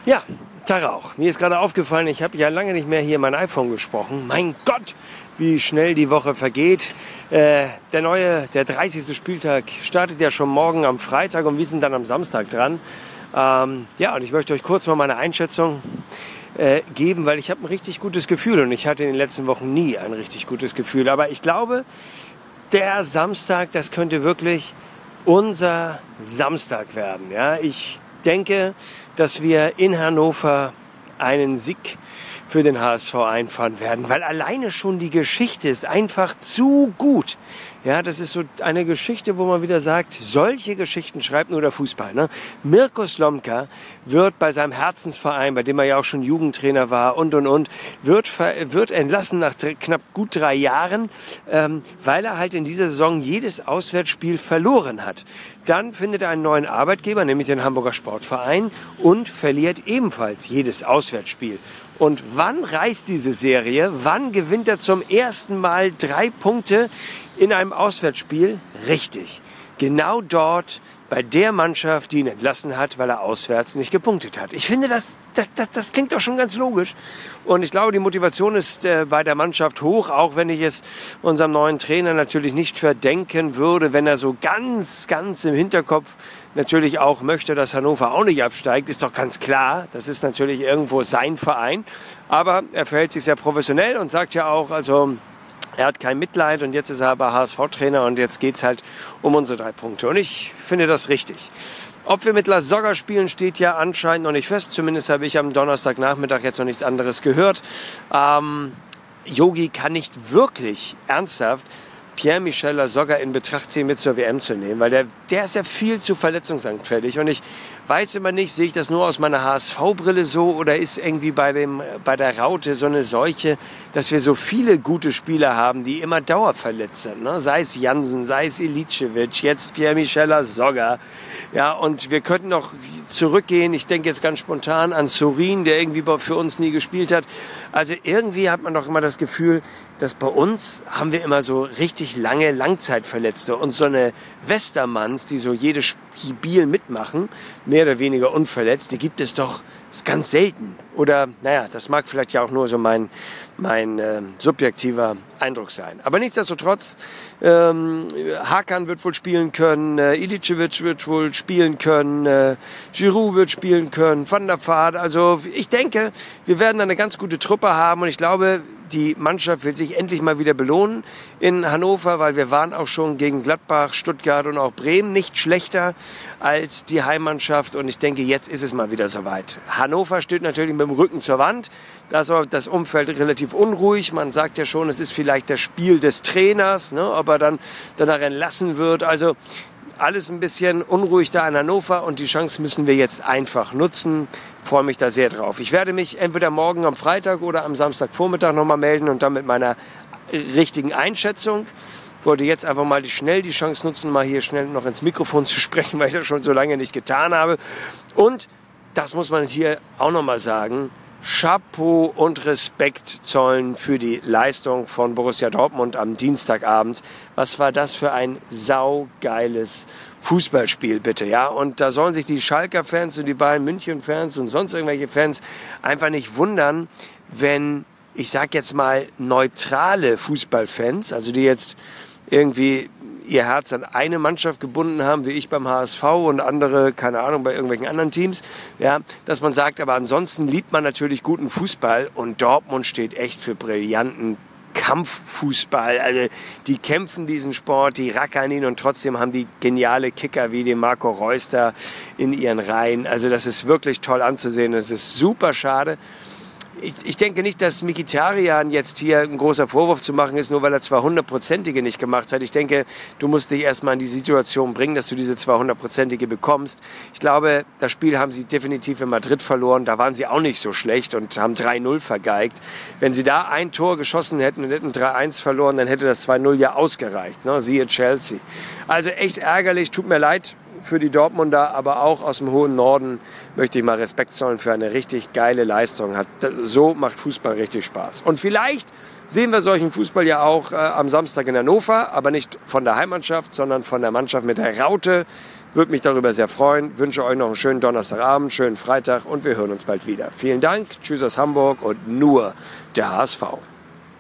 Ja, Tag auch. Mir ist gerade aufgefallen, ich habe ja lange nicht mehr hier mein iPhone gesprochen. Mein Gott, wie schnell die Woche vergeht. Der 30. Spieltag startet ja schon morgen am Freitag und wir sind dann am Samstag dran. Und ich möchte euch kurz mal meine Einschätzung geben, weil ich habe ein richtig gutes Gefühl und ich hatte in den letzten Wochen nie ein richtig gutes Gefühl. Aber ich glaube, der Samstag, das könnte wirklich unser Samstag werden. Ja, ich denke, dass wir in Hannover einen Sieg für den HSV einfahren werden, weil alleine schon die Geschichte ist einfach zu gut. Ja, das ist so eine Geschichte, wo man wieder sagt, solche Geschichten schreibt nur der Fußball. Ne? Mirko Slomka wird bei seinem Herzensverein, bei dem er ja auch schon Jugendtrainer war wird entlassen nach knapp gut 3 Jahren, weil er halt in dieser Saison jedes Auswärtsspiel verloren hat. Dann findet er einen neuen Arbeitgeber, nämlich den Hamburger Sportverein, und verliert ebenfalls jedes Auswärtsspiel. Und wann reißt diese Serie? Wann gewinnt er zum ersten Mal 3 Punkte in einem Auswärtsspiel? Richtig. Genau dort bei der Mannschaft, die ihn entlassen hat, weil er auswärts nicht gepunktet hat. Ich finde, das klingt doch schon ganz logisch. Und ich glaube, die Motivation ist bei der Mannschaft hoch, auch wenn ich es unserem neuen Trainer natürlich nicht verdenken würde, wenn er so ganz im Hinterkopf natürlich auch möchte, dass Hannover auch nicht absteigt. Ist doch ganz klar, das ist natürlich irgendwo sein Verein. Aber er verhält sich sehr professionell und sagt ja auch, also er hat kein Mitleid und jetzt ist er aber HSV-Trainer und jetzt geht's halt um unsere 3 Punkte. Und ich finde das richtig. Ob wir mit Lasogga spielen, steht ja anscheinend noch nicht fest. Zumindest habe ich am Donnerstagnachmittag jetzt noch nichts anderes gehört. Jogi kann nicht wirklich ernsthaft Pierre-Michel Lasogga in Betracht ziehen, mit zur WM zu nehmen, weil der ist ja viel zu verletzungsanfällig und ich weiß immer nicht, sehe ich das nur aus meiner HSV-Brille so oder ist irgendwie bei der Raute so eine Seuche, dass wir so viele gute Spieler haben, die immer dauerverletzt sind, ne? Sei es Jansen, sei es Ilicevic, jetzt Pierre-Michel Lasogga. Ja, und wir könnten noch zurückgehen, ich denke jetzt ganz spontan an Sorin, der irgendwie für uns nie gespielt hat. Also irgendwie hat man doch immer das Gefühl, dass bei uns haben wir immer so richtig lange Langzeitverletzte und so eine Westermanns, die so jedes Spiel mitmachen, mehr oder weniger unverletzt, die gibt es doch ganz selten. Oder, das mag vielleicht ja auch nur so mein subjektiver Eindruck sein. Aber nichtsdestotrotz, Hakan wird wohl spielen können, Ilicevic wird wohl spielen können, Giroud wird spielen können, Van der Vaart. Also ich denke, wir werden eine ganz gute Truppe haben und ich glaube, die Mannschaft will sich endlich mal wieder belohnen in Hannover, weil wir waren auch schon gegen Gladbach, Stuttgart und auch Bremen nicht schlechter als die Heimmannschaft und ich denke, jetzt ist es mal wieder soweit. Hannover steht natürlich mit dem Rücken zur Wand, da ist das Umfeld relativ unruhig, man sagt ja schon, es ist vielleicht das Spiel des Trainers, ne, ob er dann danach entlassen wird, also alles ein bisschen unruhig da in Hannover und die Chance müssen wir jetzt einfach nutzen. Freue mich da sehr drauf. Ich werde mich entweder morgen am Freitag oder am Samstagvormittag nochmal melden und dann mit meiner richtigen Einschätzung. Ich wollte jetzt einfach mal schnell die Chance nutzen, mal hier schnell noch ins Mikrofon zu sprechen, weil ich das schon so lange nicht getan habe. Und das muss man hier auch nochmal sagen. Chapeau und Respekt zollen für die Leistung von Borussia Dortmund am Dienstagabend. Was war das für ein saugeiles Fußballspiel, bitte, ja? Und da sollen sich die Schalker-Fans und die Bayern München-Fans und sonst irgendwelche Fans einfach nicht wundern, wenn, ich sag jetzt mal, neutrale Fußballfans, also die jetzt irgendwie ihr Herz an eine Mannschaft gebunden haben, wie ich beim HSV und andere, keine Ahnung, bei irgendwelchen anderen Teams, ja, dass man sagt, aber ansonsten liebt man natürlich guten Fußball und Dortmund steht echt für brillanten Kampffußball. Also die kämpfen diesen Sport, die rackern ihn und trotzdem haben die geniale Kicker wie den Marco Reus da in ihren Reihen. Also das ist wirklich toll anzusehen. Das ist super schade. Ich denke nicht, dass Mkhitaryan jetzt hier ein großer Vorwurf zu machen ist, nur weil er 200-prozentige nicht gemacht hat. Ich denke, du musst dich erstmal in die Situation bringen, dass du diese 200-prozentige bekommst. Ich glaube, das Spiel haben sie definitiv in Madrid verloren. Da waren sie auch nicht so schlecht und haben 3-0 vergeigt. Wenn sie da ein Tor geschossen hätten und hätten 3-1 verloren, dann hätte das 2-0 ja ausgereicht. Ne? Siehe Chelsea. Also echt ärgerlich, tut mir leid für die Dortmunder, aber auch aus dem hohen Norden möchte ich mal Respekt zollen für eine richtig geile Leistung. So macht Fußball richtig Spaß. Und vielleicht sehen wir solchen Fußball ja auch am Samstag in Hannover, aber nicht von der Heimmannschaft, sondern von der Mannschaft mit der Raute. Würde mich darüber sehr freuen. Wünsche euch noch einen schönen Donnerstagabend, schönen Freitag und wir hören uns bald wieder. Vielen Dank, tschüss aus Hamburg und nur der HSV.